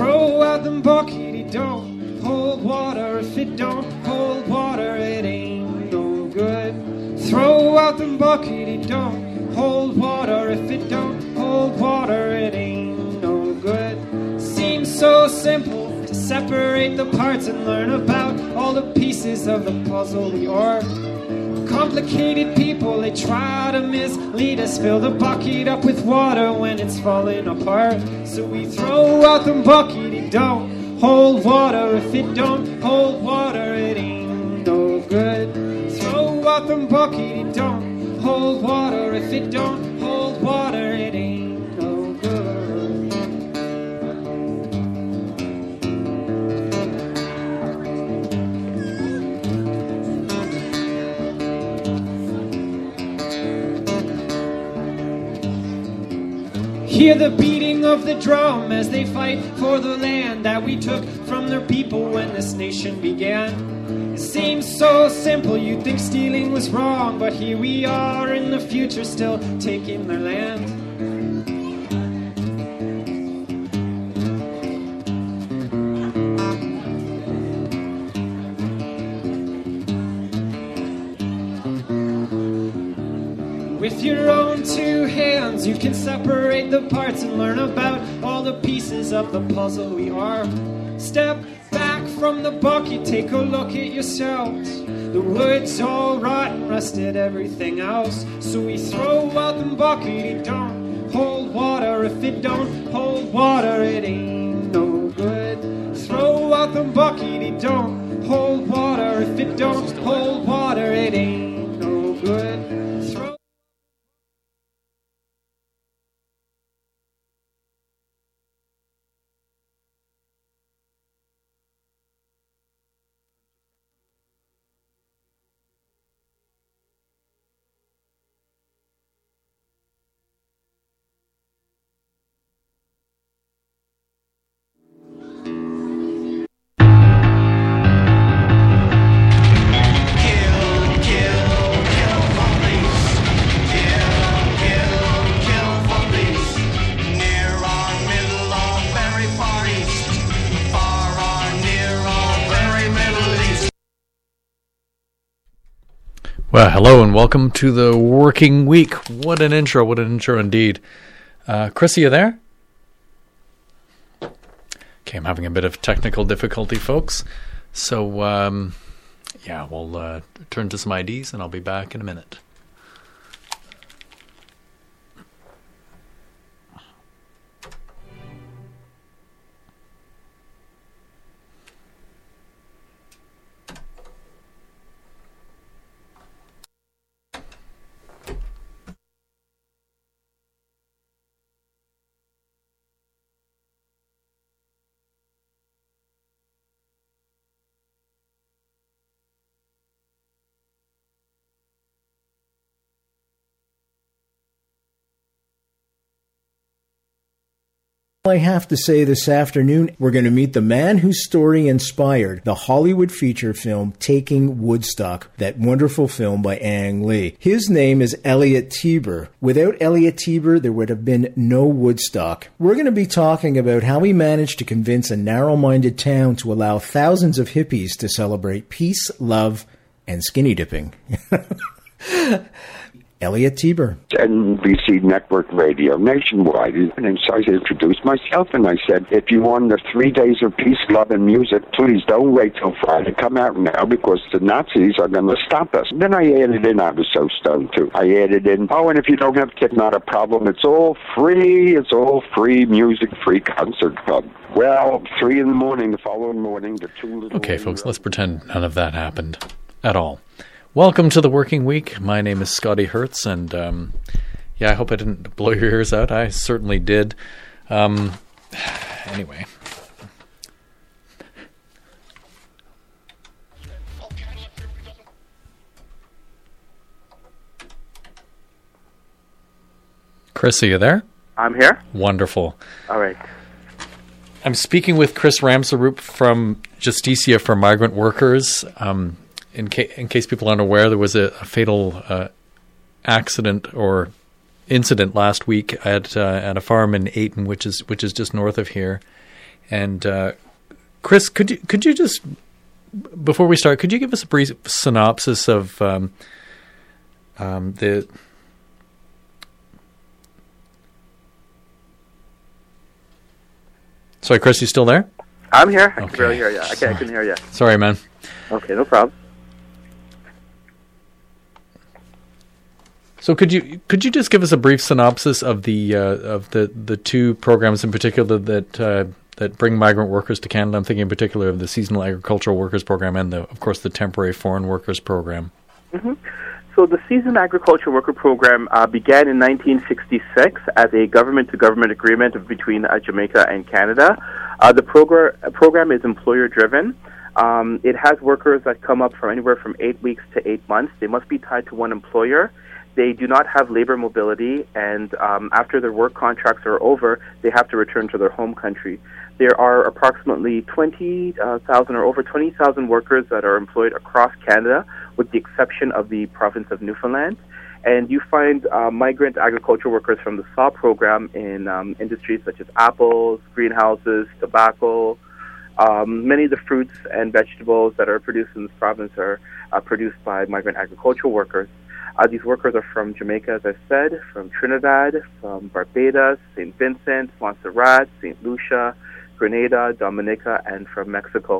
throw out them bucket, don't hold water. If it don't hold water, it ain't no good. Throw out them bucket, don't hold water. If it don't hold water, it ain't no good. Seems so simple to separate the parts and learn about all the pieces of the puzzle we are. Complicated people, they try to mislead us, fill the bucket up with water when it's falling apart. So we throw out the bucket, it don't hold water. If it don't hold water, it ain't no good. Throw out the bucket, it don't hold water. If it don't hold water, it ain't no good. Hear the beating of the drum as they fight for the land that we took from their people when this nation began. It seems so simple, you'd think stealing was wrong, but here we are in the future still taking their land. With your own two hands, you can separate the parts and learn about all the pieces of the puzzle we are. Step back from the bucket, take a look at yourselves. The wood's all rotten, rusted, everything else. So we throw out the bucket, it don't hold water. If it don't hold water, it ain't no good. Throw out the bucket, it don't hold water. If it don't hold water, it ain't no good. Well, hello and welcome to the working week. What an intro indeed. Chris, are you there? Okay, I'm having a bit of technical difficulty, folks. So, we'll turn to some IDs and I'll be back in a minute. I have to say this afternoon, we're going to meet the man whose story inspired the Hollywood feature film Taking Woodstock, that wonderful film by Ang Lee. His name is Elliot Tiber. Without Elliot Tiber, there would have been no Woodstock. We're going to be talking about how he managed to convince a narrow-minded town to allow thousands of hippies to celebrate peace, love, and skinny dipping. Elliot Tiber. NBC Network Radio nationwide. And so I introduced myself and I said, if you want the 3 days of peace, love, and music, please don't wait till Friday. Come out now because the Nazis are going to stop us. Then I added in, I was so stoned too. I added in, and if you don't have tickets, not a problem. It's all free. It's all free music, free concert club. Well, 3 in the morning, the following morning, the two little... Okay, folks, let's pretend none of that happened at all. Welcome to the Working Week. My name is Scotty Hertz, and I hope I didn't blow your ears out. I certainly did. Anyway. Chris, are you there? I'm here. Wonderful. All right. I'm speaking with Chris Ramsarup from Justicia for Migrant Workers. In case people aren't aware, there was a fatal accident or incident last week at a farm in Ayton, which is just north of here, And Chris, could you just, before we start, could you give us a brief synopsis of the... Sorry, Chris, you still there? I'm here. I Okay. can barely hear you. I can hear you. Sorry, man. Okay, no problem. So could you just give us a brief synopsis of the two programs in particular that bring migrant workers to Canada? I'm thinking in particular of the Seasonal Agricultural Workers Program and of course the Temporary Foreign Workers Program. Mm-hmm. So the Seasonal Agricultural Worker Program began in 1966 as a government-to-government agreement between Jamaica and Canada. The program is employer-driven. It has workers that come up from anywhere from 8 weeks to 8 months. They must be tied to one employer. They do not have labor mobility, and after their work contracts are over, they have to return to their home country. There are approximately 20,000 or over 20,000 workers that are employed across Canada, with the exception of the province of Newfoundland. And you find migrant agricultural workers from the SAW program in industries such as apples, greenhouses, tobacco. Many of the fruits and vegetables that are produced in this province are produced by migrant agricultural workers. These workers are from Jamaica, as I said, from Trinidad, from Barbados, St. Vincent, Montserrat, St. Lucia, Grenada, Dominica, and from Mexico.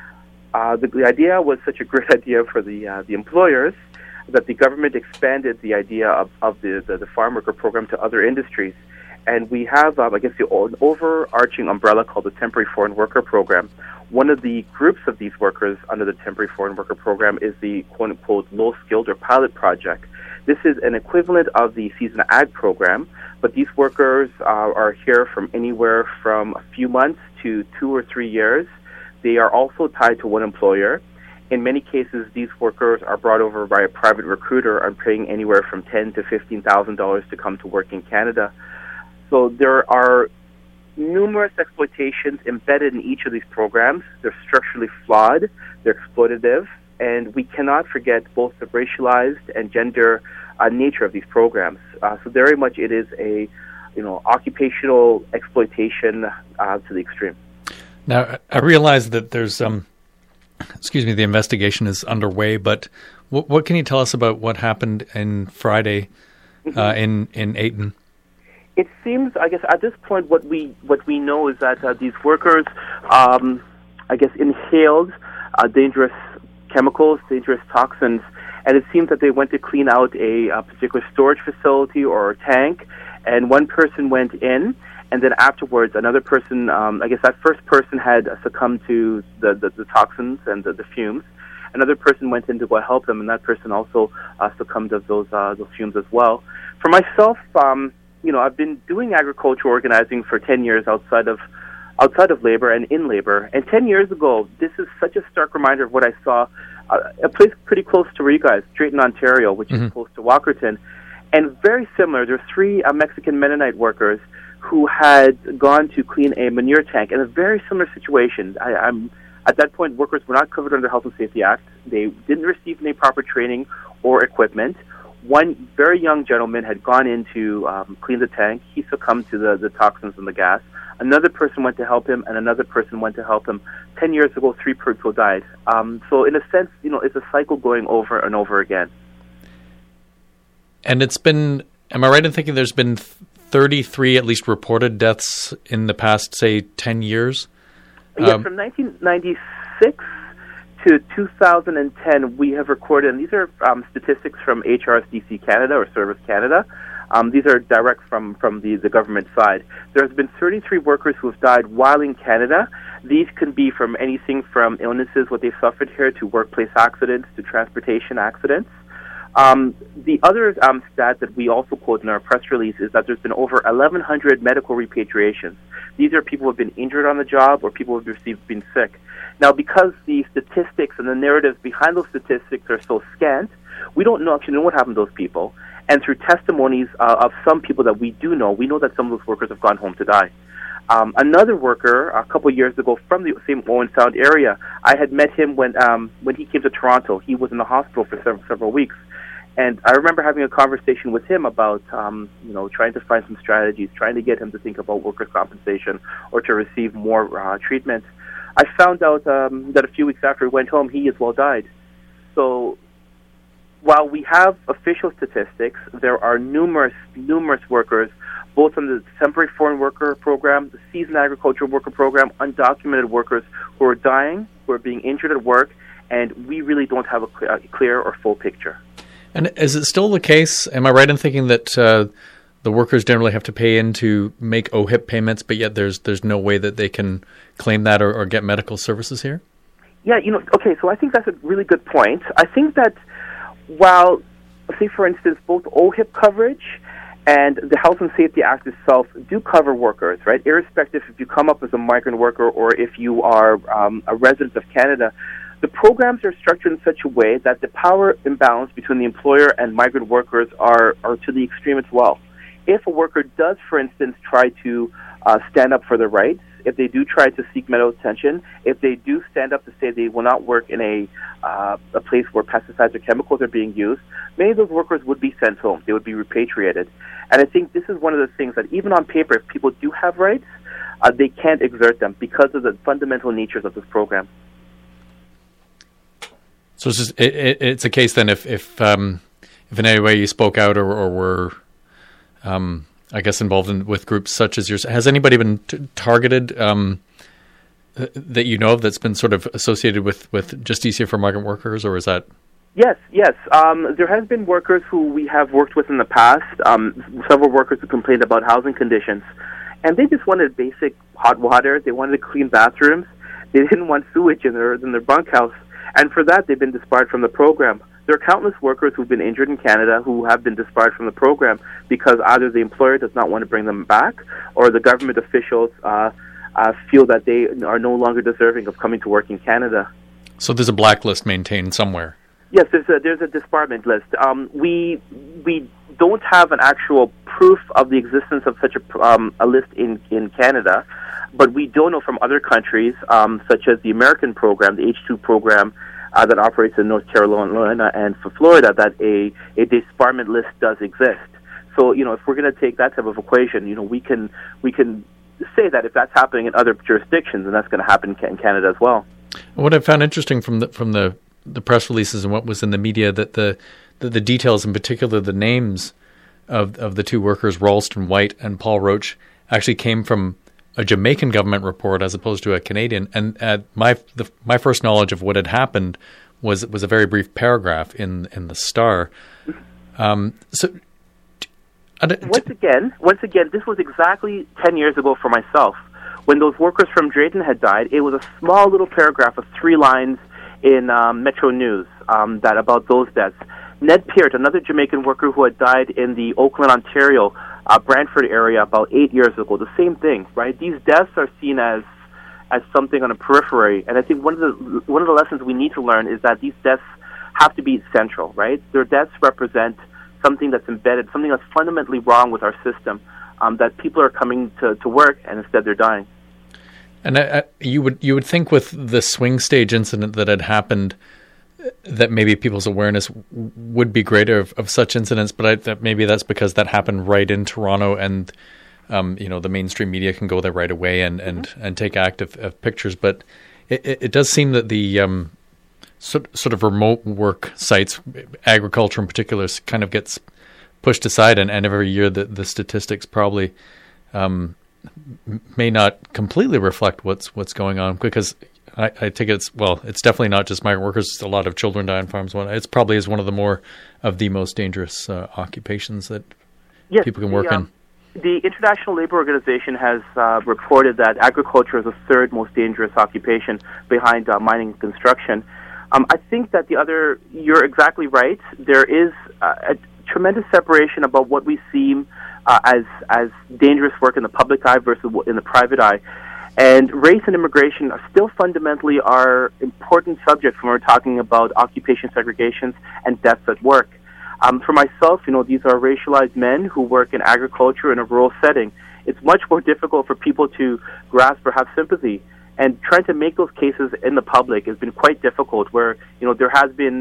The idea was such a great idea for the employers that the government expanded the idea of the farm worker program to other industries. And we have, I guess, the overarching umbrella called the Temporary Foreign Worker Program. One of the groups of these workers under the Temporary Foreign Worker Program is the quote-unquote low-skilled or pilot project. This is an equivalent of the Seasonal Ag program, but these workers are here from anywhere from a few months to 2 or 3 years. They are also tied to one employer. In many cases, these workers are brought over by a private recruiter and paying anywhere from $10,000 to $15,000 to come to work in Canada. So there are numerous exploitations embedded in each of these programs. They're structurally flawed, they're exploitative, and we cannot forget both the racialized and gender nature of these programs. So very much it is a occupational exploitation to the extreme. Now, I realize that there's the investigation is underway, but what can you tell us about what happened in Friday in Ayton? It seems, I guess, at this point, what we know is that these workers, inhaled dangerous chemicals, dangerous toxins, and it seems that they went to clean out a particular storage facility or a tank, and one person went in, and then afterwards, another person, that first person had succumbed to the toxins and the fumes. Another person went in to go help them, and that person also succumbed to those fumes as well. For myself, I've been doing agricultural organizing for 10 years outside of labor and in labor. And 10 years ago, this is such a stark reminder of what I saw, a place pretty close to where you guys, Drayton, Ontario, which is close to Walkerton. And very similar, there were 3 Mexican Mennonite workers who had gone to clean a manure tank in a very similar situation. At that point, workers were not covered under the Health and Safety Act. They didn't receive any proper training or equipment. One very young gentleman had gone in to clean the tank. He succumbed to the toxins and the gas. Another person went to help him, and another person went to help him. 10 years ago, 3 people died. So in a sense, it's a cycle going over and over again. And it's been, am I right in thinking there's been 33 at least reported deaths in the past, say, 10 years? Yes, from 1996 to 2010, we have recorded, and these are statistics from HRSDC Canada or Service Canada. These are direct from the government side. There has been 33 workers who have died while in Canada. These can be from anything from illnesses, what they suffered here, to workplace accidents, to transportation accidents. The other stat that we also quote in our press release is that there's been over 1,100 medical repatriations. These are people who have been injured on the job or people who have been sick. Now, because the statistics and the narratives behind those statistics are so scant, we don't actually know what happened to those people. And through testimonies of some people that we do know, we know that some of those workers have gone home to die. Another worker, a couple of years ago from the same Owen Sound area, I had met him when he came to Toronto. He was in the hospital for several weeks. And I remember having a conversation with him about, trying to find some strategies, trying to get him to think about workers' compensation or to receive more treatment. I found out that a few weeks after he went home, he as well died. So while we have official statistics, there are numerous workers, both from the temporary foreign worker program, the seasoned agricultural worker program, undocumented workers who are dying, who are being injured at work, and we really don't have a clear or full picture. And is it still the case, am I right in thinking that the workers generally have to pay in to make OHIP payments, but yet there's no way that they can claim that or get medical services here? Yeah, okay, so I think that's a really good point. I think that while, say for instance, both OHIP coverage and the Health and Safety Act itself do cover workers, right, irrespective if you come up as a migrant worker or if you are a resident of Canada, the programs are structured in such a way that the power imbalance between the employer and migrant workers are to the extreme as well. If a worker does, for instance, try to stand up for their rights, if they do try to seek medical attention, if they do stand up to say they will not work in a place where pesticides or chemicals are being used, many of those workers would be sent home. They would be repatriated. And I think this is one of the things that even on paper, if people do have rights, they can't exert them because of the fundamental natures of this program. So it's a case then if in any way you spoke out or were, I guess, involved with groups such as yours, has anybody been targeted that you know of that's been sort of associated with Justicia for Migrant Workers, or is that? Yes. There has been workers who we have worked with in the past, several workers who complained about housing conditions, and they just wanted basic hot water, they wanted clean bathrooms, they didn't want sewage in their bunkhouse. And for that, they've been disbarred from the program. There are countless workers who've been injured in Canada who have been disbarred from the program because either the employer does not want to bring them back or the government officials feel that they are no longer deserving of coming to work in Canada. So there's a blacklist maintained somewhere? Yes, there's a disbarment list. We don't have an actual proof of the existence of such a list in Canada, but we do know from other countries, such as the American program, the H-2 program, that operates in North Carolina and for Florida, that a disbarment list does exist. So, if we're going to take that type of equation, we can say that if that's happening in other jurisdictions, then that's going to happen in Canada as well. What I found interesting from the press releases and what was in the media, that the details, in particular the names of the two workers, Ralston White and Paul Roach, actually came from a Jamaican government report as opposed to a Canadian. And my first knowledge of what had happened was a very brief paragraph in the Star. Once again, this was exactly 10 years ago for myself. When those workers from Drayton had died, it was a small little paragraph of 3 lines in Metro News that about those deaths. Ned Peart, another Jamaican worker who had died in the Oakland, Ontario, Brantford area about 8 years ago, the same thing, right? These deaths are seen as something on a periphery, and I think one of the lessons we need to learn is that these deaths have to be central, right? Their deaths represent something that's embedded, something that's fundamentally wrong with our system, that people are coming to work and instead they're dying. And you would think with the swing stage incident that had happened, that maybe people's awareness would be greater of such incidents, but maybe that's because that happened right in Toronto, and the mainstream media can go there right away and take active pictures. But it does seem that the sort of remote work sites, agriculture in particular, kind of gets pushed aside, and every year the statistics probably may not completely reflect what's going on, because I think it's definitely not just migrant workers. It's a lot of children die on farms. It's probably is one of the most dangerous occupations that people can work in. The International Labour Organization has reported that agriculture is the 3rd most dangerous occupation behind mining and construction. I think that you're exactly right. There is a tremendous separation about what we see as dangerous work in the public eye versus in the private eye. And race and immigration are still fundamentally our important subjects when we're talking about occupation segregations and deaths at work. For myself, these are racialized men who work in agriculture in a rural setting. It's much more difficult for people to grasp or have sympathy. And trying to make those cases in the public has been quite difficult, where, there has been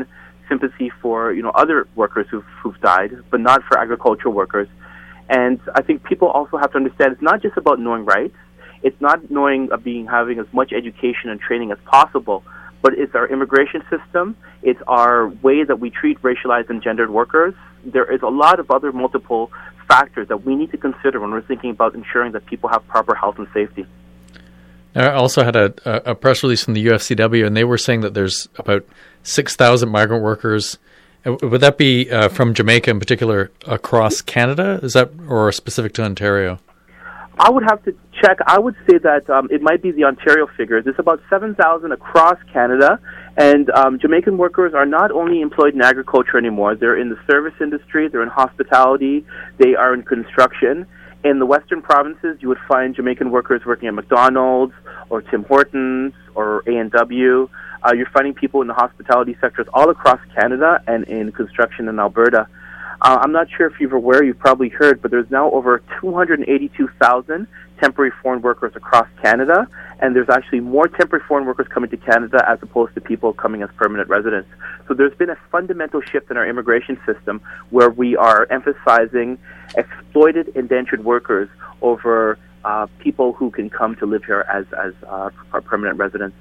sympathy for other workers who've died, but not for agricultural workers. And I think people also have to understand it's not just about knowing rights. It's not knowing having as much education and training as possible, but it's our immigration system. It's our way that we treat racialized and gendered workers. There is a lot of other multiple factors that we need to consider when we're thinking about ensuring that people have proper health and safety. I also had a press release from the UFCW, and they were saying that there's about 6,000 migrant workers. Would that be from Jamaica in particular across Canada? Is that or specific to Ontario? I would have to check. I would say that it might be the Ontario figures. It's about 7,000 across Canada, and Jamaican workers are not only employed in agriculture anymore. They're in the service industry, they're in hospitality, they are in construction. In the western provinces, you would find Jamaican workers working at McDonald's or Tim Hortons or A&W. You're finding people in the hospitality sectors all across Canada and in construction in Alberta. I'm not sure if you're aware, you've probably heard, but there's now over 282,000 temporary foreign workers across Canada, and there's actually more temporary foreign workers coming to Canada as opposed to people coming as permanent residents. So there's been a fundamental shift in our immigration system where we are emphasizing exploited indentured workers over people who can come to live here as permanent residents.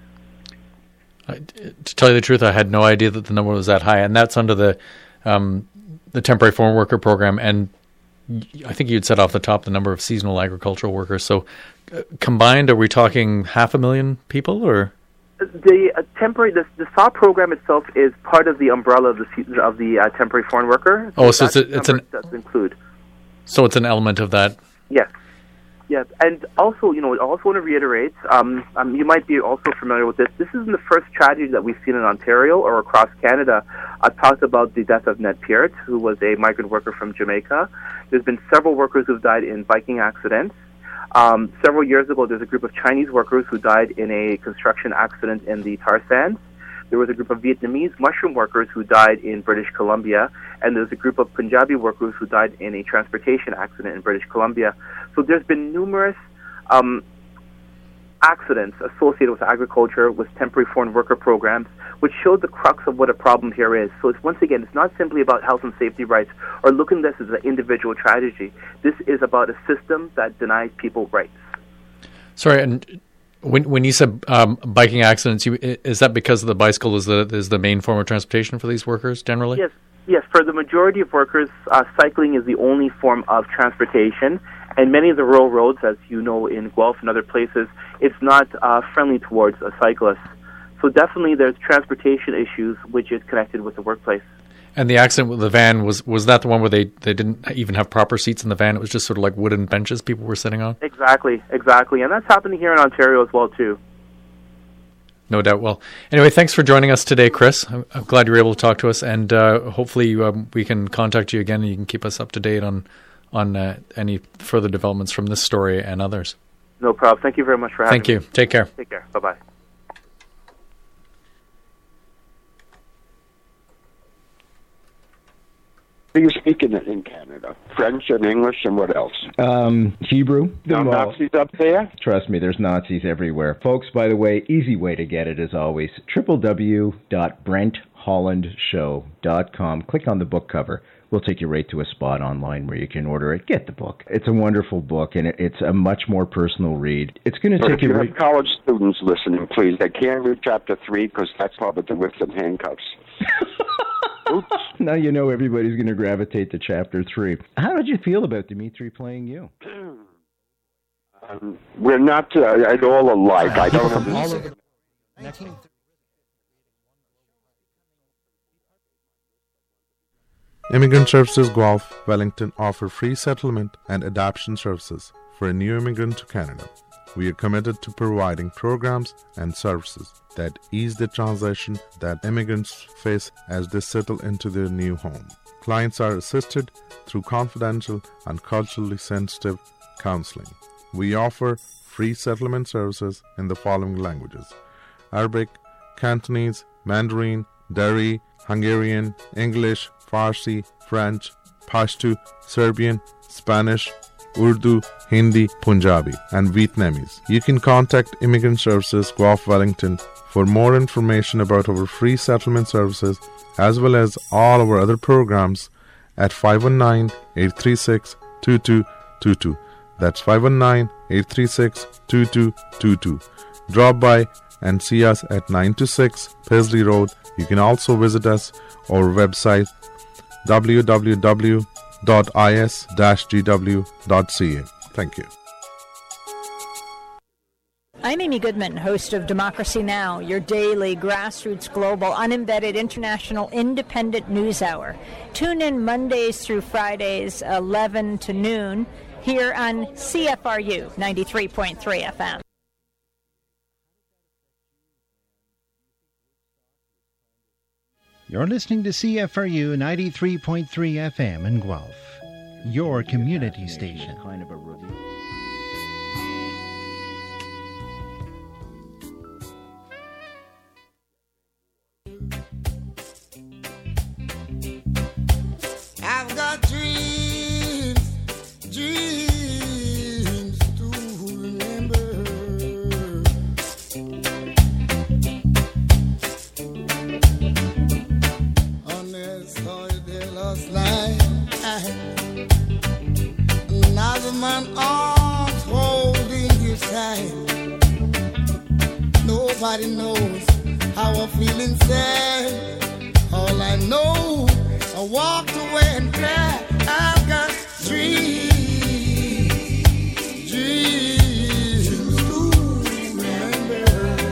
To tell you the truth, I had no idea that the number was that high, and that's under the temporary foreign worker program, and I think you'd said off the top the number of seasonal agricultural workers. So combined, are we talking 500,000 people, or? The the SAW program itself is part of the umbrella of the temporary foreign worker. So does include. So it's an element of that. Yes. Yes, and also, I also want to reiterate, you might be also familiar with this. This isn't the first tragedy that we've seen in Ontario or across Canada. I've talked about the death of Ned Peart, who was a migrant worker from Jamaica. There's been several workers who've died in biking accidents. Several years ago, there's a group of Chinese workers who died in a construction accident in the tar sands. There was a group of Vietnamese mushroom workers who died in British Columbia, and there's a group of Punjabi workers who died in a transportation accident in British Columbia. So there's been numerous accidents associated with agriculture, with temporary foreign worker programs, which showed the crux of what a problem here is. So it's, once again, it's not simply about health and safety rights or looking at this as an individual tragedy. This is about a system that denies people rights. Sorry, and when you said biking accidents, is that because the bicycle is the main form of transportation for these workers generally? Yes. For the majority of workers, cycling is the only form of transportation, and many of the rural roads, as you know, in Guelph and other places, it's not friendly towards a cyclist. So definitely there's transportation issues which is connected with the workplace. And the accident with the van, was that the one where they didn't even have proper seats in the van? It was just sort of like wooden benches people were sitting on? Exactly. And that's happening here in Ontario as well, too. No doubt. Well, anyway, thanks for joining us today, Chris. I'm glad you were able to talk to us, and hopefully we can contact you again and you can keep us up to date on any further developments from this story and others. No problem. Thank you very much for having me. Thank you. Take care. Take care. Bye-bye. Do you speak in Canada? French and English and what else? Hebrew. No Nazis up there? Trust me, there's Nazis everywhere. Folks, by the way, easy way to get it as always, www.brenthollandshow.com. Click on the book cover. We'll take you right to a spot online where you can order it. Get the book. It's a wonderful book, and it's a much more personal read. It's going to take you right... If you have college students listening, please, they can't read Chapter 3 because that's probably the whips and handcuffs. Oops. Now you know everybody's going to gravitate to Chapter 3. How did you feel about Dimitri playing you? We're not at all alike. I don't understand. Immigrant Services Guelph, Wellington offer free settlement and adoption services for a new immigrant to Canada. We are committed to providing programs and services that ease the transition that immigrants face as they settle into their new home. Clients are assisted through confidential and culturally sensitive counseling. We offer free settlement services in the following languages: Arabic, Cantonese, Mandarin, Dari, Hungarian, English, Farsi, French, Pashto, Serbian, Spanish, Urdu, Hindi, Punjabi, and Vietnamese. You can contact Immigrant Services Guelph Wellington for more information about our free settlement services as well as all our other programs at 519-836-2222. That's 519-836-2222. Drop by and see us at 926 Paisley Road. You can also visit us on our website www.is-gw.ca. Thank you. I'm Amy Goodman, host of Democracy Now!, your daily grassroots, global, unembedded, international, independent news hour. Tune in Mondays through Fridays, 11 to noon, here on CFRU 93.3 FM. You're listening to CFRU 93.3 FM in Guelph, your community station. Kind of a review. I've got dreams to remember. On this holiday last night, another man arms holding his hand. Nobody knows how I feel inside. All I know, I walked away and cried. I've got dreams to remember.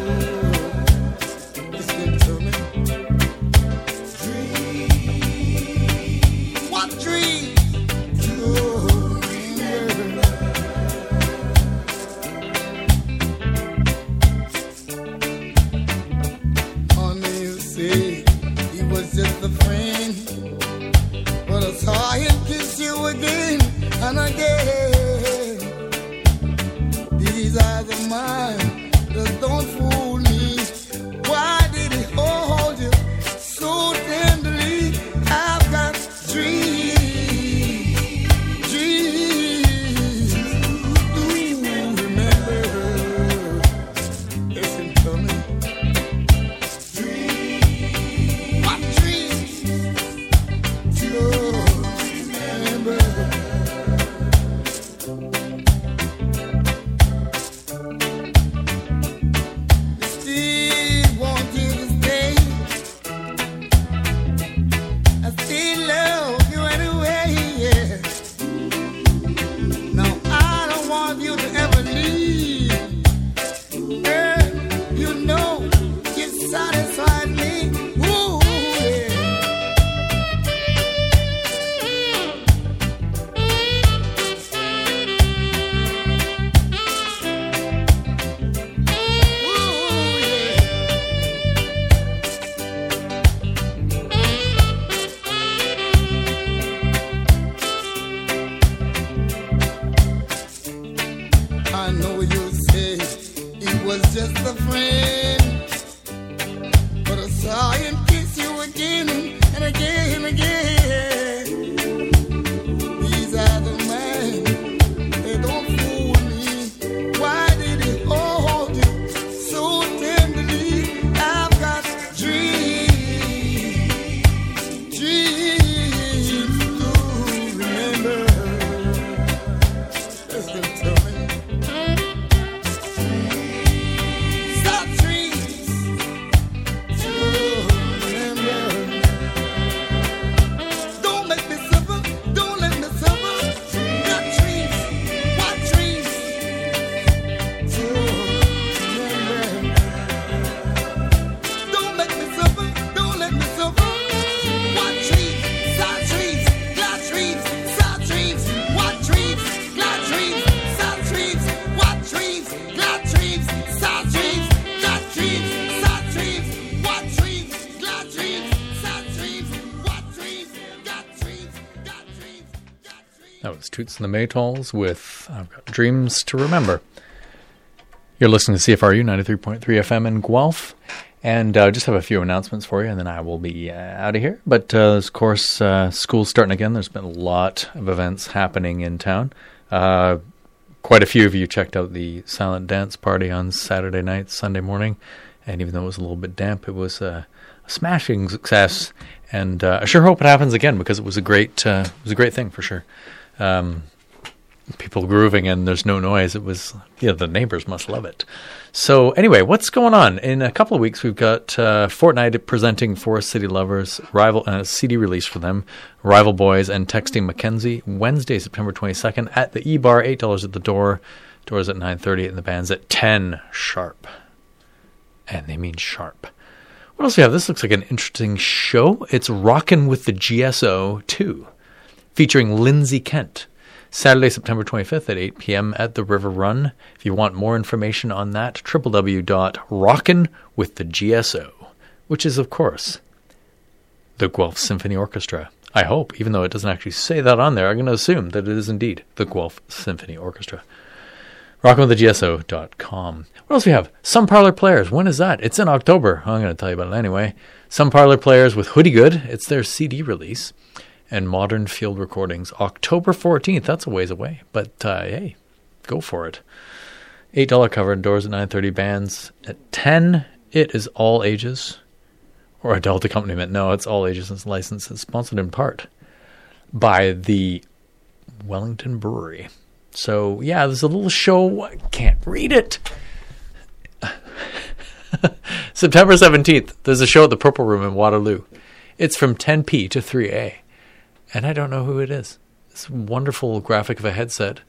Listen to me. Dreams. What dreams to remember? Honey, you say he was just a friend, but I saw him kiss you again and again. These eyes of mine just don't fool me. Why did he hold you so tenderly? I've got dreams to remember. Listen to me. What dreams to remember? Still want you to stay. I still love you anyway, yeah. No, I don't want you to ever leave. Girl, you know you satisfied me. Ooh, yeah. I know you say he was just a friend, but I saw him kiss you again and again and again. These are the men, they don't fool me. Why did he hold you so tenderly? I've got dreams to remember. Listen to me. Stop dreams to remember. Don't make me suffer. Don't let me suffer. Got dreams. What dreams to remember? Don't make me suffer. Don't let me suffer. What dreams? Sad dreams. Glad dreams. Sad dreams. What dreams? Glad dreams. Sad dreams. What dreams? Glad dreams. Sad dreams. Glad dreams. Sad dreams. What dreams? Glad dreams. Sad dreams. What dreams? Glad dreams. Glad dreams. Glad dreams. That was Toots and the Maytals with I've Got Dreams to Remember. You're listening to CFRU 93.3 FM in Guelph. And just have a few announcements for you, and then I will be out of here. But, of course, school's starting again. There's been a lot of events happening in town. Quite a few of you checked out the silent dance party on Saturday night, Sunday morning. And even though it was a little bit damp, it was a smashing success. And I sure hope it happens again, because it was a great thing for sure. People grooving and there's no noise. It was, the neighbors must love it. So anyway, what's going on? In a couple of weeks, we've got Fortnite presenting Forest City Lovers, Rival CD release for them, Rival Boys and Texting Mackenzie, Wednesday, September 22nd at the E-Bar, $8 at the door. Doors at 9:30 and the band's at 10 sharp. And they mean sharp. What else do we have? This looks like an interesting show. It's Rockin' with the GSO 2, featuring Lindsay Kent. Saturday, September 25th at 8 p.m. at the River Run. If you want more information on that, www.rockinwiththegso, which is, of course, the Guelph Symphony Orchestra. I hope, even though it doesn't actually say that on there, I'm going to assume that it is indeed the Guelph Symphony Orchestra. rockinwiththegso.com. What else do we have? Some Parlor Players. When is that? It's in October. I'm going to tell you about it anyway. Some Parlor Players with Hoodie Good. It's their CD release. And Modern Field Recordings, October 14th. That's a ways away, but hey, go for it. $8 cover, doors at 9:30, bands at 10. It is all ages, or adult accompaniment. No, it's all ages. It's licensed and sponsored in part by the Wellington Brewery. So yeah, there's a little show. I can't read it. September 17th, there's a show at the Purple Room in Waterloo. It's from 10p to 3a. And I don't know who it is. It's a wonderful graphic of a headset.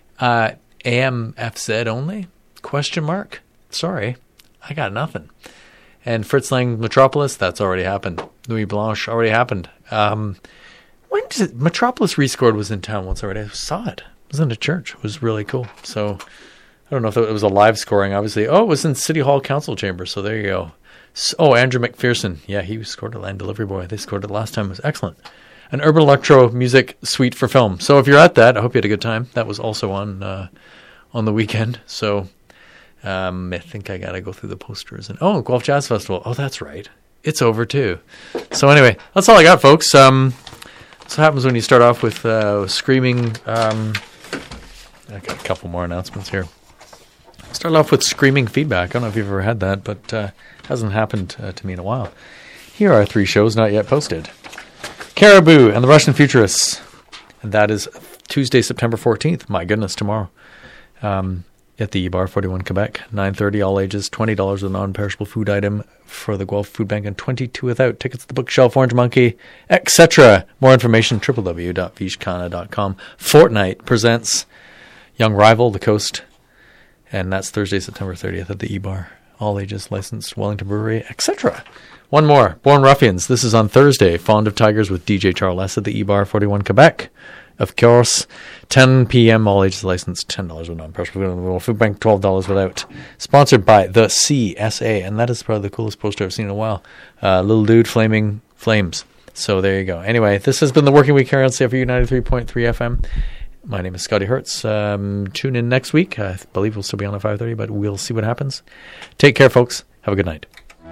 AMFZ only? Question mark? Sorry, I got nothing. And Fritz Lang Metropolis, that's already happened. Nuit Blanche already happened. When did it? Metropolis Rescored was in town once already. I saw it. It was in a church. It was really cool. So I don't know if it was a live scoring, obviously. Oh, it was in City Hall Council Chamber. So there you go. Oh, Andrew McPherson. Yeah, he scored a Land Delivery Boy. They scored it last time. It was excellent. An urban electro music suite for film. So if you're at that, I hope you had a good time. That was also on the weekend. So I think I got to go through the posters. And Guelph Jazz Festival. Oh, that's right. It's over too. So anyway, that's all I got, folks. That's what happens when you start off with screaming. I got a couple more announcements here. Start off with screaming feedback. I don't know if you've ever had that, but hasn't happened to me in a while. Here are 3 shows not yet posted. Caribou and the Russian Futurists. And that is Tuesday, September 14th. My goodness, tomorrow. At the Bar 41 Quebec. 9:30, all ages. $20 a non-perishable food item for the Guelph Food Bank and 22 without. Tickets at the Bookshelf, Orange Monkey, etc. More information, www.vishkana.com. Fortnite presents Young Rival, The Coast. And that's Thursday, September 30th at the E-Bar. All ages, licensed, Wellington Brewery, etc. One more, Born Ruffians. This is on Thursday. Fond of Tigers with DJ Charles at the E-Bar 41 Quebec. Of course, 10 p.m. all ages licensed, $10 with non-perishable food bank, $12 without. Sponsored by the CSA, and that is probably the coolest poster I've seen in a while. Little dude flaming flames. So there you go. Anyway, this has been the Working Week here on CFRU 93.3 FM. My name is Scotty Hertz. Tune in next week. I believe we'll still be on at 5:30, but we'll see what happens. Take care, folks. Have a good night.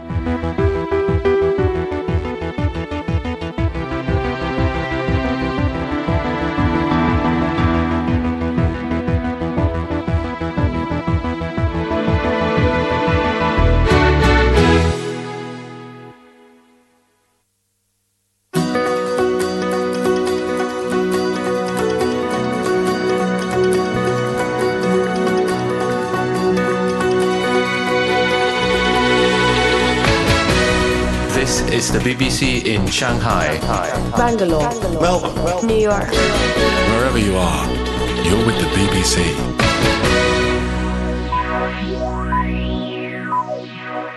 It's the BBC in Shanghai, Bangalore, Melbourne, New York. Wherever you are, you're with the BBC.